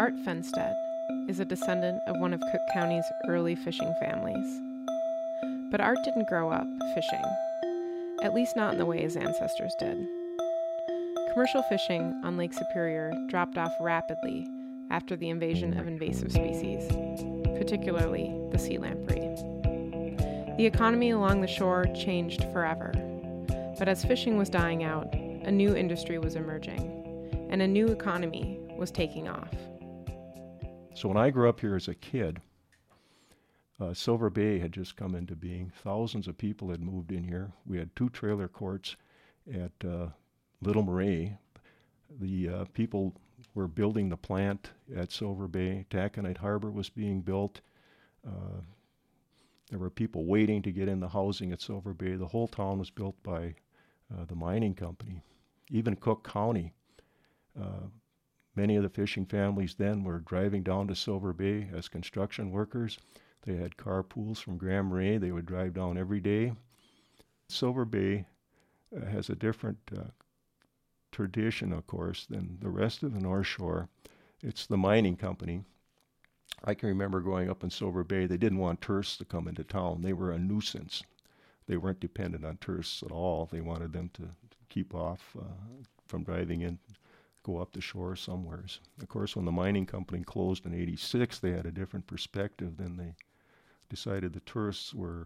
Art Fenstead is a descendant of one of Cook County's early fishing families. But Art didn't grow up fishing, at least not in the way his ancestors did. Commercial fishing on Lake Superior dropped off rapidly after the invasion of invasive species, particularly the sea lamprey. The economy along the shore changed forever, but as fishing was dying out, a new industry was emerging, and a new economy was taking off. So when I grew up here as a kid, Silver Bay had just come into being. Thousands of people had moved in here. We had 2 trailer courts at Little Marais. The people were building the plant at Silver Bay. Taconite Harbor was being built. There were people waiting to get in the housing at Silver Bay. The whole town was built by the mining company. Even Cook County, many of the fishing families then were driving down to Silver Bay as construction workers. They had carpools from Grand Marais. They would drive down every day. Silver Bay has a different tradition, of course, than the rest of the North Shore. It's the mining company. I can remember growing up in Silver Bay, they didn't want tourists to come into town. They were a nuisance. They weren't dependent on tourists at all. They wanted them to keep off from driving in, go up the shore somewheres. Of course, when the mining company closed in '86, they had a different perspective. Then they decided the tourists were,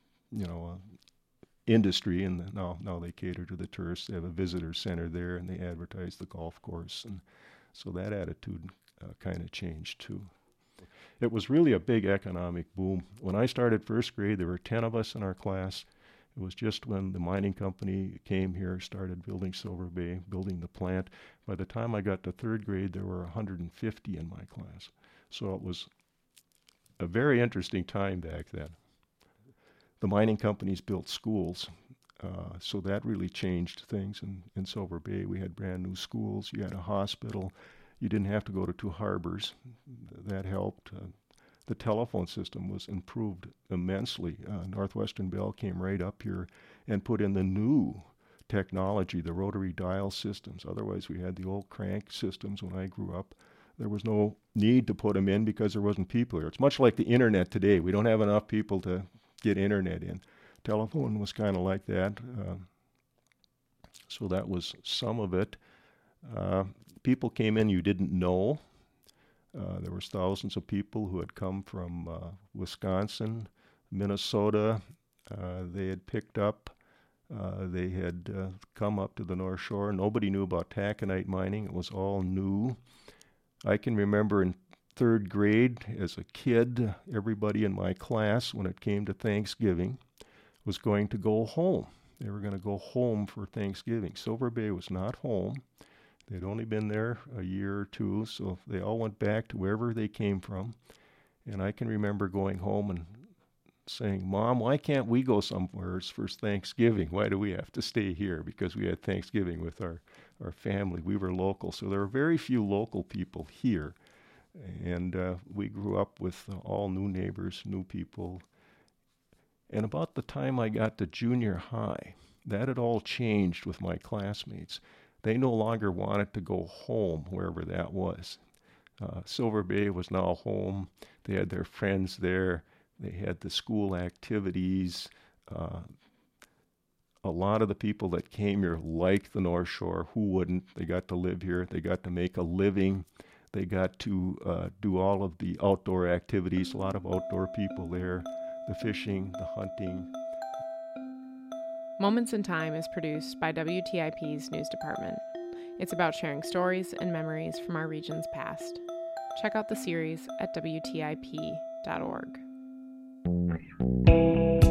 industry, and now they cater to the tourists. They have a visitor center there, and they advertise the golf course, and so that attitude kind of changed too. It was really a big economic boom. When I started first grade, there were 10 of us in our class. It was just when the mining company came here, started building Silver Bay, building the plant. By the time I got to third grade, there were 150 in my class. So it was a very interesting time back then. The mining companies built schools, so that really changed things in Silver Bay. We had brand new schools. You had a hospital. You didn't have to go to 2 harbors. That helped. The telephone system was improved immensely. Northwestern Bell came right up here and put in the new technology, the rotary dial systems. Otherwise, we had the old crank systems when I grew up. There was no need to put them in because there wasn't people here. It's much like the internet today. We don't have enough people to get internet in. Telephone was kind of like that. So that was some of it. People came in you didn't know. There was thousands of people who had come from Wisconsin, Minnesota. They had picked up. They had come up to the North Shore. Nobody knew about taconite mining. It was all new. I can remember in third grade, as a kid, everybody in my class, when it came to Thanksgiving, was going to go home. They were going to go home for Thanksgiving. Silver Bay was not home. They'd only been there a year or 2, so they all went back to wherever they came from. And I can remember going home and saying, "Mom, why can't we go somewhere for Thanksgiving? Why do we have to stay here?" Because we had Thanksgiving with our family. We were local, so there were very few local people here. And we grew up with all new neighbors, new people. And about the time I got to junior high, that had all changed with my classmates. They no longer wanted to go home, wherever that was. Silver Bay was now home. They had their friends there. They had the school activities. A lot of the people that came here liked the North Shore. Who wouldn't? They got to live here. They got to make a living. They got to do all of the outdoor activities. A lot of outdoor people there. The fishing, the hunting. Moments in Time is produced by WTIP's news department. It's about sharing stories and memories from our region's past. Check out the series at WTIP.org.